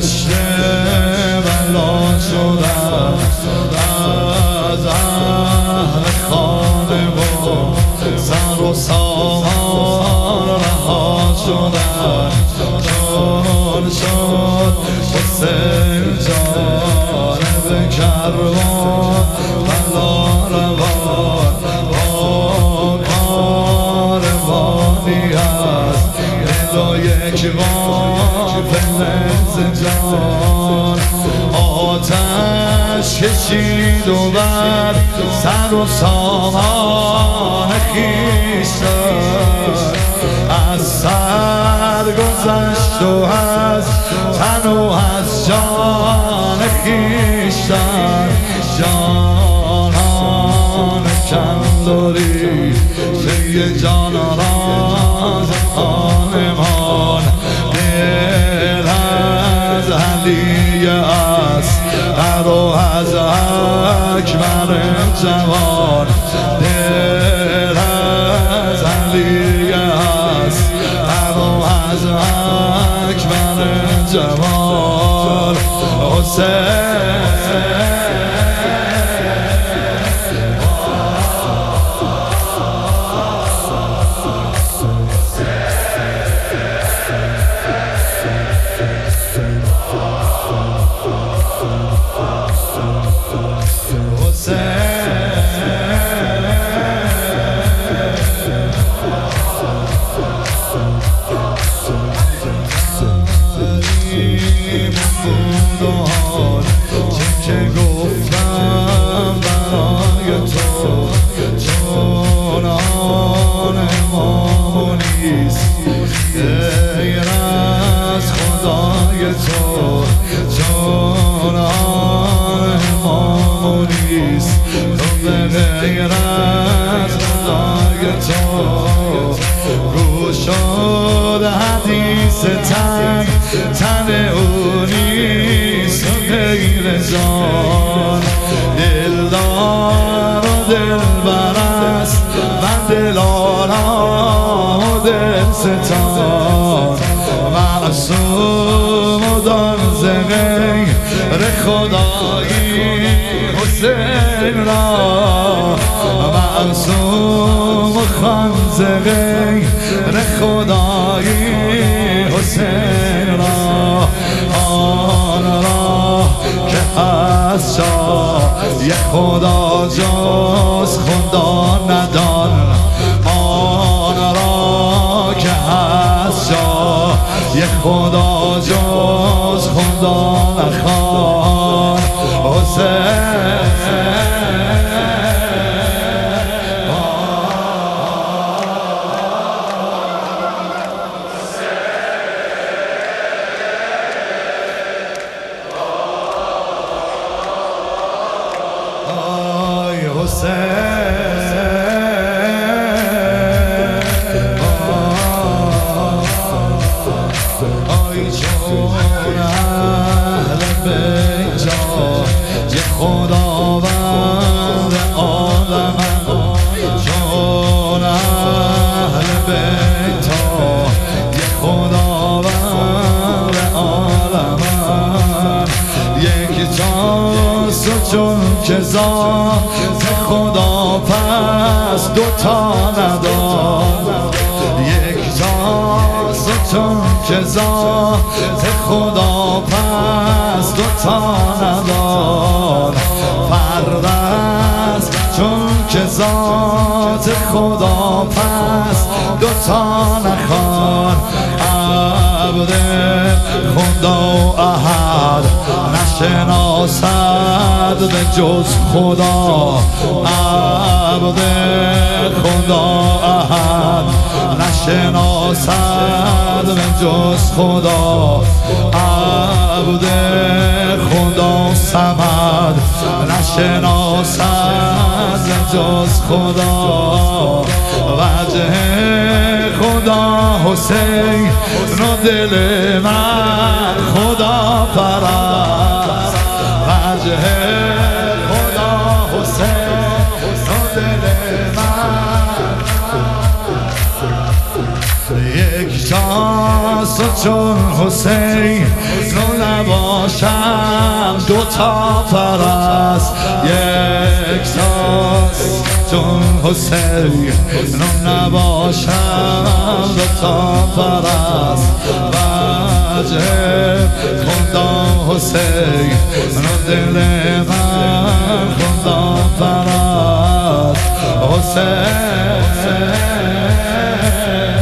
کشته بلا شدم از اهل خانه و سر و سامان رها شدم چون شد حسین جانب کروان بلا روان با کاروانی هست دل و یک قافله جان آتش کشید و بر سر و سامان خویش از سر گذشت و از تن و از جان خویش جانان کندوری پی جان راز خانمان دل از علی اصغر و از اکبر جوان دل از علی اصغر و از اکبر جوان حسین که گفتم برای تو جانان ما نیست غیر از خدای تو جانان ما نیست تو غیر از خدای تو گوش شد حدیث تن او نیست غیر جان دلدار و دلبر است و دلارام و دلستان معصوم و دان ز غیر خدایی حسین را معصوم و خان ز غیر خدایی حسین را آن را که از جای خدا جز خدا ندان آن را که از جای خدا جز خدا نخوان حسین آی چون اهل بیت جای خداوند عالم چون اهل بیت جای خداوند عالم یک جاست و چون که ذات خدا پس دوتا نداد یک جاست و چون که ذات خدا پس دوتا نداد فرد است چون که ذات خدا پس دوتا نخوان عبد خدا و احد نشناسد به جز خدا عبد خدا احد نشناسد به جز خدا عبد خدا صمد نشناسد به جز خدا وجه خدا حسین و دل من خدا پرست وجه خدا حسین و دل من یک جاست چون حسین نو نباشم دوتا پرست یک تاست چون حسین نو نباشم دوتا پرست وجه خدا حسین نو دل من خدا پرست حسین